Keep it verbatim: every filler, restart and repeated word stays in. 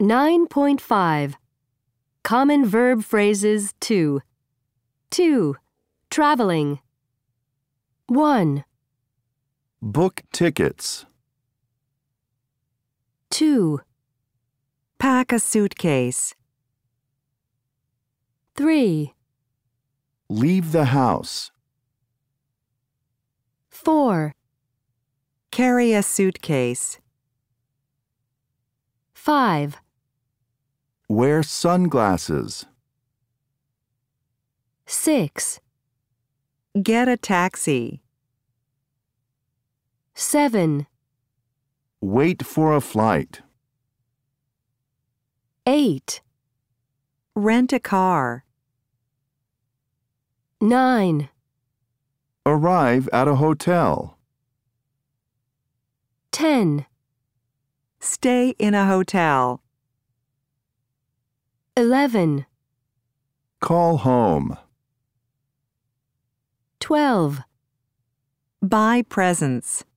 nine point five. Common verb phrases two. two. Traveling. one. Book tickets. two. Pack a suitcase. three. Leave the house. four. Carry a suitcase. five. Wear sunglasses. six. Get a taxi. seven. Wait for a flight. eight. Rent a car. nine. Arrive at a hotel. ten. Stay in a hotel. eleven. Call home. twelve. Buy presents.